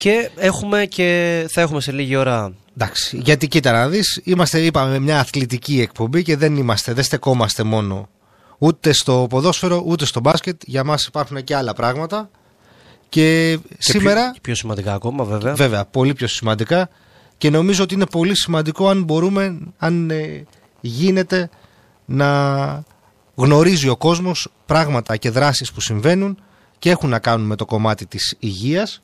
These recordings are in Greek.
Και θα έχουμε σε λίγη ώρα. Εντάξει, γιατί κοίτα να δεις, είπαμε μια αθλητική εκπομπή και δεν στεκόμαστε μόνο ούτε στο ποδόσφαιρο ούτε στο μπάσκετ. Για μας υπάρχουν και άλλα πράγματα. Και σήμερα. Πιο σημαντικά ακόμα, βέβαια. Βέβαια, πολύ πιο σημαντικά. Και νομίζω ότι είναι πολύ σημαντικό αν γίνεται να γνωρίζει ο κόσμος πράγματα και δράσεις που συμβαίνουν και έχουν να κάνουν με το κομμάτι της υγείας.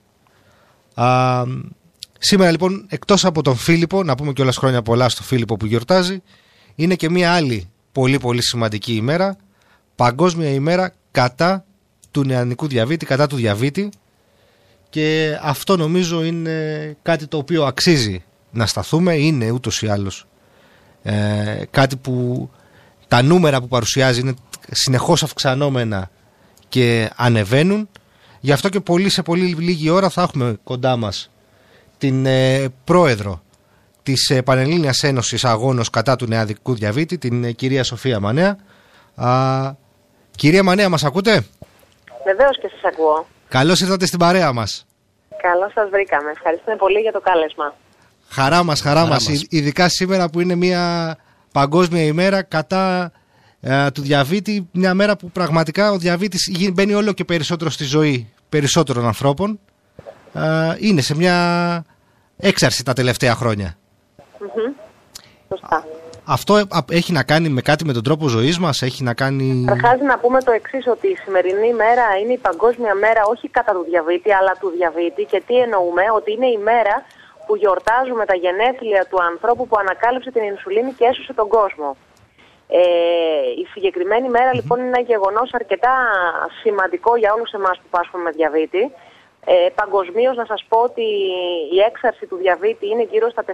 Σήμερα λοιπόν, εκτός από τον Φίλιππο, να πούμε κιόλας χρόνια πολλά στο Φίλιππο που γιορτάζει, είναι και μια άλλη πολύ πολύ σημαντική ημέρα, Παγκόσμια ημέρα κατά του νεανικού διαβήτη, κατά του διαβήτη, και αυτό νομίζω είναι κάτι το οποίο αξίζει να σταθούμε. Είναι ούτως ή άλλως κάτι που τα νούμερα που παρουσιάζει είναι συνεχώς αυξανόμενα και ανεβαίνουν. Γι' αυτό και σε πολύ λίγη ώρα θα έχουμε κοντά μας την πρόεδρο της Πανελλήνιας Ένωσης Αγώνος κατά του νεανικού διαβήτη, την κυρία Σοφία Μανέα. Κυρία Μανέα, μας ακούτε? Βεβαίως και σας ακούω. Καλώς ήρθατε στην παρέα μας. Καλώς σας βρήκαμε. Ευχαριστούμε πολύ για το κάλεσμα. Χαρά μας. Ειδικά σήμερα που είναι μια παγκόσμια ημέρα κατά του διαβήτη. Μια μέρα που πραγματικά ο διαβήτης μπαίνει όλο και περισσότερο στη ζωή περισσότερων ανθρώπων. Είναι σε μια έξαρση τα τελευταία χρόνια. Σωστά. Αυτό έχει να κάνει με κάτι με τον τρόπο ζωής μας, έχει να κάνει... Αρχάζει να πούμε το εξής, ότι η σημερινή μέρα είναι η παγκόσμια μέρα όχι κατά του διαβήτη, αλλά του διαβήτη. Και τι εννοούμε? Ότι είναι η μέρα που γιορτάζουμε τα γενέθλια του ανθρώπου που ανακάλυψε την ινσουλίνη και έσωσε τον κόσμο. Η συγκεκριμένη μέρα λοιπόν είναι ένα γεγονός αρκετά σημαντικό για όλους εμάς που πάσχουμε με διαβήτη. Παγκοσμίως να σας πω ότι η έξαρση του διαβήτη είναι γύρω στα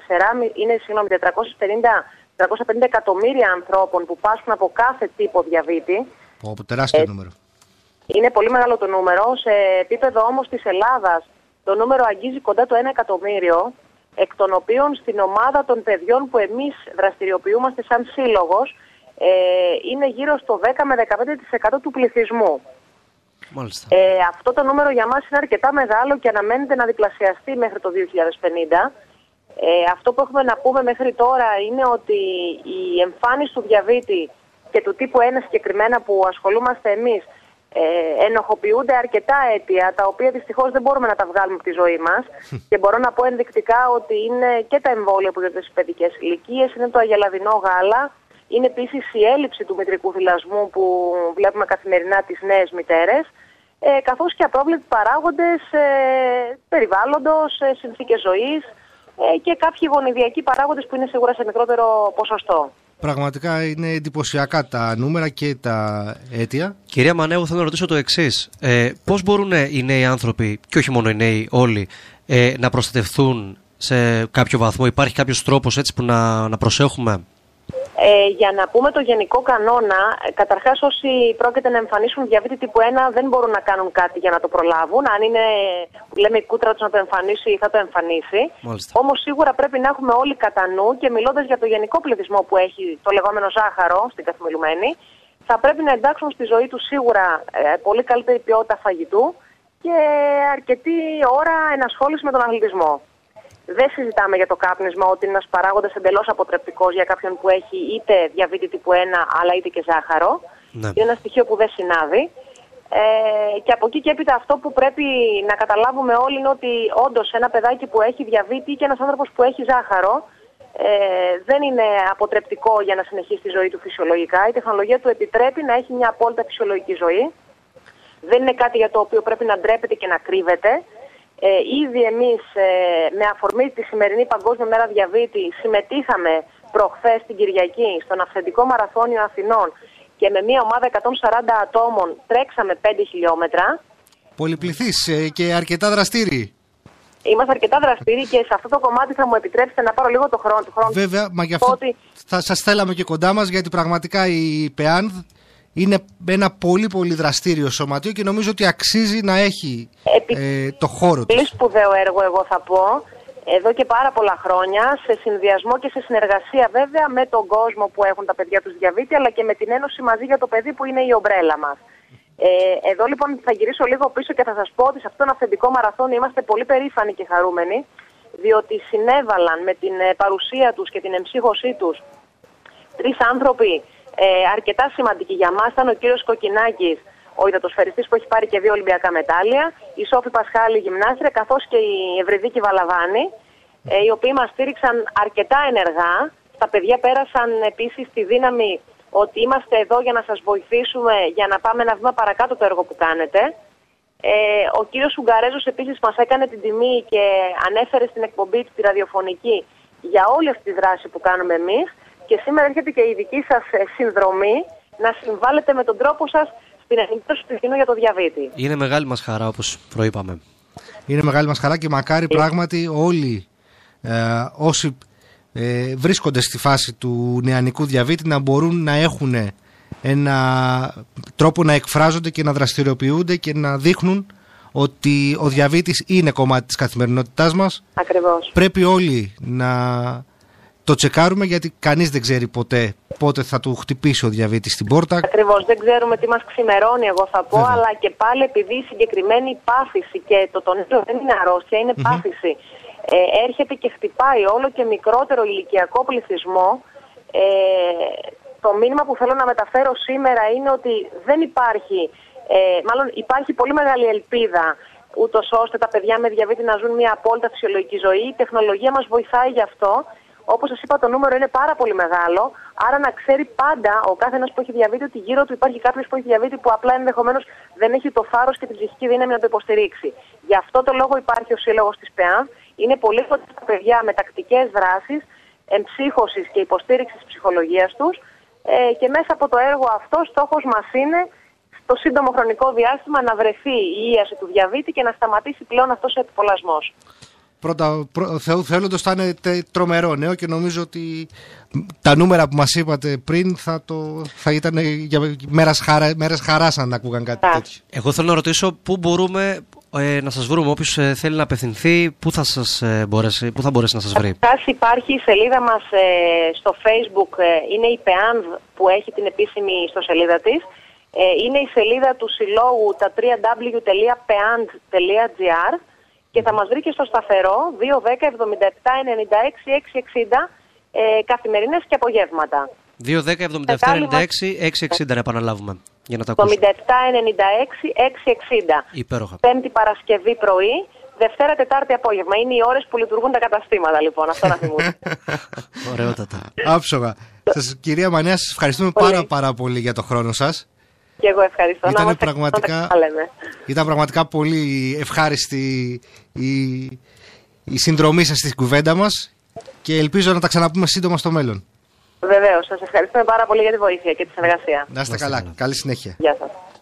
450 εκατομμύρια ανθρώπων που πάσχουν από κάθε τύπο διαβήτη. Τεράστιο νούμερο. Είναι πολύ μεγάλο το νούμερο. Σε επίπεδο όμως της Ελλάδας το νούμερο αγγίζει κοντά το 1 εκατομμύριο, εκ των οποίων στην ομάδα των παιδιών που εμείς δραστηριοποιούμαστε σαν σύλλογος είναι γύρω στο 10 με 15% του πληθυσμού. Μάλιστα. Αυτό το νούμερο για μας είναι αρκετά μεγάλο και αναμένεται να διπλασιαστεί μέχρι το 2050. Αυτό που έχουμε να πούμε μέχρι τώρα είναι ότι η εμφάνιση του διαβήτη και του τύπου 1 συγκεκριμένα που ασχολούμαστε εμείς ενοχοποιούνται αρκετά αίτια, τα οποία δυστυχώς δεν μπορούμε να τα βγάλουμε από τη ζωή μας. Και μπορώ να πω ενδεικτικά ότι είναι και τα εμβόλια που γίνονται στις παιδικές ηλικίες, είναι το αγελαδινό γάλα, είναι επίσης η έλλειψη του μητρικού θυλασμού που βλέπουμε καθημερινά τις νέες μητέρες, καθώς και απρόβλεπτοι παράγοντες περιβάλλοντος, συνθήκες ζωής και κάποιοι γονιδιακοί παράγοντες που είναι σίγουρα σε μικρότερο ποσοστό. Πραγματικά είναι εντυπωσιακά τα νούμερα και τα αίτια. Κυρία Μανέου, θέλω να ρωτήσω το εξής. Πώς μπορούν οι νέοι άνθρωποι, και όχι μόνο οι νέοι όλοι, να προστατευτούν σε κάποιο βαθμό? Υπάρχει κάποιος τρόπος έτσι που να προσέχουμε? Για να πούμε το γενικό κανόνα, καταρχάς όσοι πρόκειται να εμφανίσουν διαβήτη τύπου 1 δεν μπορούν να κάνουν κάτι για να το προλάβουν. Αν είναι, λέμε, η κούτρα τους να το εμφανίσει, θα το εμφανίσει. Όμως σίγουρα πρέπει να έχουμε όλοι κατά νου, και μιλώντας για το γενικό πληθυσμό που έχει το λεγόμενο ζάχαρο στην καθημερινή, θα πρέπει να εντάξουν στη ζωή τους σίγουρα πολύ καλύτερη ποιότητα φαγητού και αρκετή ώρα ενασχόληση με τον αθλητισμό. Δεν συζητάμε για το κάπνισμα, ότι είναι ένας παράγοντας εντελώς αποτρεπτικός για κάποιον που έχει είτε διαβήτη τύπου 1 αλλά είτε και ζάχαρο. Ναι. Είναι ένα στοιχείο που δεν συνάδει. Και από εκεί και έπειτα αυτό που πρέπει να καταλάβουμε όλοι είναι ότι όντως ένα παιδάκι που έχει διαβήτη και ένας άνθρωπος που έχει ζάχαρο δεν είναι αποτρεπτικό για να συνεχίσει τη ζωή του φυσιολογικά. Η τεχνολογία του επιτρέπει να έχει μια απόλυτα φυσιολογική ζωή. Δεν είναι κάτι για το οποίο πρέπει να ντρέπεται και να κρύβεται. Ήδη εμείς με αφορμή τη σημερινή Παγκόσμια Μέρα Διαβήτη συμμετείχαμε προχθές την Κυριακή στον αυθεντικό μαραθώνιο Αθηνών και με μια ομάδα 140 ατόμων τρέξαμε 5 χιλιόμετρα. Πολυπληθείς και αρκετά δραστήριοι. Είμαστε αρκετά δραστήριοι και σε αυτό το κομμάτι θα μου επιτρέψετε να πάρω λίγο το χρόνο του. Βέβαια, μα γι' αυτό θα σας θέλαμε και κοντά μας, γιατί πραγματικά η ΠΕΑΝΔ είναι ένα πολύ πολύ δραστήριο σωματείο και νομίζω ότι αξίζει να έχει το χώρο του. Πολύ σπουδαίο έργο, εγώ θα πω, εδώ και πάρα πολλά χρόνια, σε συνδυασμό και σε συνεργασία βέβαια με τον κόσμο που έχουν τα παιδιά τους διαβήτη, αλλά και με την Ένωση Μαζί για το Παιδί που είναι η ομπρέλα μας. Εδώ λοιπόν θα γυρίσω λίγο πίσω και θα σας πω ότι σε αυτόν τον αυθεντικό μαραθώνιο είμαστε πολύ περήφανοι και χαρούμενοι, διότι συνέβαλαν με την παρουσία τους και την εμψύχωσή τους 3 άνθρωποι αρκετά σημαντικοί για μας. Ήταν ο κύριος Κοκκινάκης, ο υδατοσφαιριστής που έχει πάρει και 2 Ολυμπιακά μετάλλια, η Σόφη Πασχάλη, γυμνάστρια, καθώς και η Ευρυδίκη Βαλαβάνη, οι οποίοι μας στήριξαν αρκετά ενεργά. Τα παιδιά πέρασαν επίσης τη δύναμη ότι είμαστε εδώ για να σας βοηθήσουμε, για να πάμε ένα βήμα παρακάτω το έργο που κάνετε. Ο κύριος Ουγγαρέζος επίσης μας έκανε την τιμή και ανέφερε στην εκπομπή του τη ραδιοφωνική για όλη αυτή τη δράση που κάνουμε εμείς, και σήμερα έρχεται και η δική σας συνδρομή να συμβάλλετε με τον τρόπο σας στην ενημέρωση του κοινού για το διαβήτη. Είναι μεγάλη μας χαρά, όπως προείπαμε. Είναι μεγάλη μας χαρά και μακάρι πράγματι όλοι όσοι βρίσκονται στη φάση του νεανικού διαβήτη να μπορούν να έχουν ένα τρόπο να εκφράζονται και να δραστηριοποιούνται και να δείχνουν ότι ο διαβήτης είναι κομμάτι της καθημερινότητάς μας. Ακριβώς. Πρέπει όλοι να το τσεκάρουμε, γιατί κανείς δεν ξέρει ποτέ πότε θα του χτυπήσει ο διαβήτης στην πόρτα. Ακριβώς, δεν ξέρουμε τι μας ξημερώνει, εγώ θα πω, αλλά και πάλι επειδή η συγκεκριμένη πάθηση, και το τονίζω δεν είναι αρρώστια, είναι πάθηση, έρχεται και χτυπάει όλο και μικρότερο ηλικιακό πληθυσμό. Το μήνυμα που θέλω να μεταφέρω σήμερα είναι ότι δεν υπάρχει, μάλλον υπάρχει πολύ μεγάλη ελπίδα, ούτως ώστε τα παιδιά με διαβήτη να ζουν μια απόλυτα φυσιολογική ζωή. Η τεχνολογία μας βοηθάει γι' αυτό. Όπως σας είπα, το νούμερο είναι πάρα πολύ μεγάλο. Άρα να ξέρει πάντα ο κάθε ένας που έχει διαβήτη ότι γύρω του υπάρχει κάποιος που έχει διαβήτη που απλά ενδεχομένως δεν έχει το θάρρος και την ψυχική δύναμη να το υποστηρίξει. Γι' αυτό το λόγο υπάρχει ο σύλλογος της ΠΕΑΝ. Είναι πολύ φωτεινά τα παιδιά με τακτικές δράσεις εμψύχωσης και υποστήριξης της ψυχολογίας τους. Και μέσα από το έργο αυτό, στόχος μας είναι στο σύντομο χρονικό διάστημα να βρεθεί η ίαση του διαβήτη και να σταματήσει πλέον αυτός ο επιπολασμός. Πρώτα, θέλοντας, θα είναι τρομερό νέο και νομίζω ότι τα νούμερα που μας είπατε πριν θα ήταν για μέρες χαράς αν ακούγαν κάτι τέτοιο. Εγώ θέλω να ρωτήσω πού μπορούμε να σας βρούμε, όποιος θέλει να απευθυνθεί, πού θα μπορέσει να σας βρει. Υπάρχει η σελίδα μας στο Facebook, είναι η ΠΕΑΝΔ που έχει την επίσημη ιστοσελίδα της. Είναι η σελίδα του συλλόγου, τα www.peand.gr, και θα μας βρει και στο σταθερό 210 77 96 660 καθημερινές και απογεύματα. 210 77 96 660 να επαναλάβουμε για να τα ακούσουμε. 77 96 660. Υπέροχα. Πέμπτη Παρασκευή πρωί, Δευτέρα Τετάρτη απόγευμα. Είναι οι ώρες που λειτουργούν τα καταστήματα, λοιπόν. Αυτό να θυμούνται. Ωραιότατα. Άψογα. Κυρία Μανέα, σας ευχαριστούμε πάρα πολύ για το χρόνο σας. Και εγώ ευχαριστώ. Ήταν πραγματικά πολύ ευχάριστη η συνδρομή σας στην κουβέντα μας και ελπίζω να τα ξαναπούμε σύντομα στο μέλλον. Βεβαίως. Σας ευχαριστούμε πάρα πολύ για τη βοήθεια και τη συνεργασία. Να είστε καλά. Καλή συνέχεια. Γεια σας.